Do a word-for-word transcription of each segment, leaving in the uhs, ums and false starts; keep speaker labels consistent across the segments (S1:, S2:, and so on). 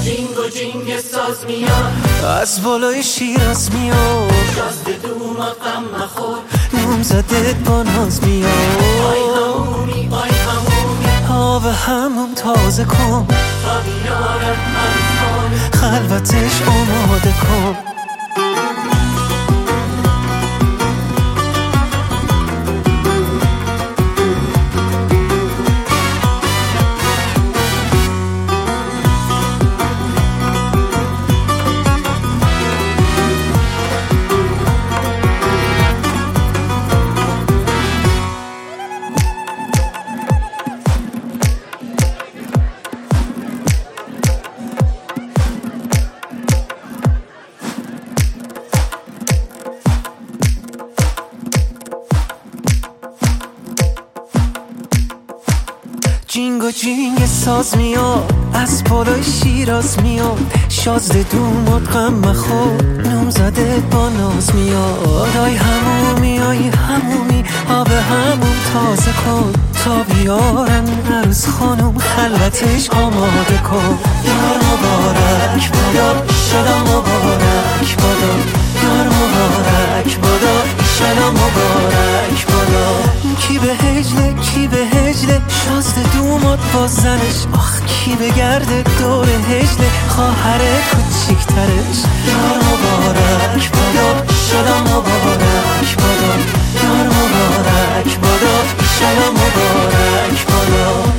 S1: جینگ و جینگ ساز میاد،
S2: از بالای شیراز میاد،
S1: شازده دومات غم مخور،
S2: نامزدت با ناز میاد.
S1: آی همومی آی همومی،
S2: آب هموم تازه کن،
S1: تا بیارم من کن،
S2: خلوتش آماده کن. جینگ و جینگ ساز میاد، از بالای شیراز میاد، شازده دومات غم مخور، نامزدت با ناز میاد. آی همومی آی همومی، آب هموم تازه کن، تا بیارن عروس خانم خلوتش آماده کن. یار مبارک بادا، ایشالا مبارک بادا، یار مبارک بادا، ایشالا مبارک بادا. کی به هجله کی به هجله، شازده دومات با زنش، آخ کی بگرده دور هجله خواهر کوچیکترش. یار مبارک بادا، ایشالا مبارک بادا، یار مبارک بادا، ایشالا مبارک بادا.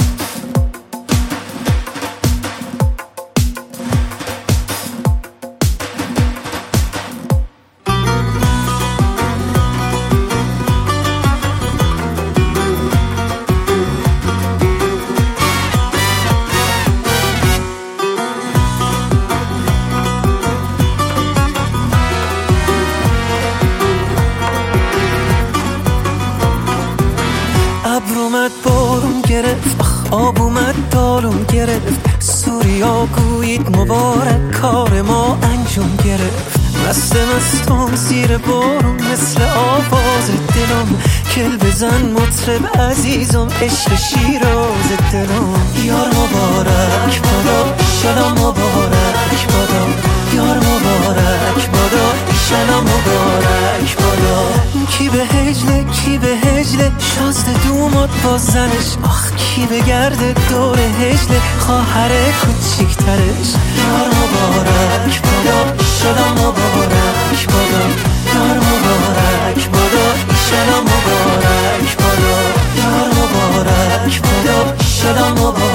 S2: ابر اومد بارون گرفت، آخ آب اومد دالون گرفت، سوریا گویید مبارک کار ما انجام گرفت. مست مستم زیر بارون مثل آواز دلم، کل بزن مطرب عزیزم عشق شیراز دلم. یار مبارک بادا، ایشالا مبارک بادا، یار مبارک بادا، ایشالا مبارک بادا. کی به هجله کی به هجله، شازده دومات با زنش، آخ کی بگرده دور هجله خواهر کوچیکترش. یار مبارک بادا، ایشالا مبارک بادا، یار مبارک بادا، ایشالا مبارک بادا، یار مبارک بادا، ایشالا مبارک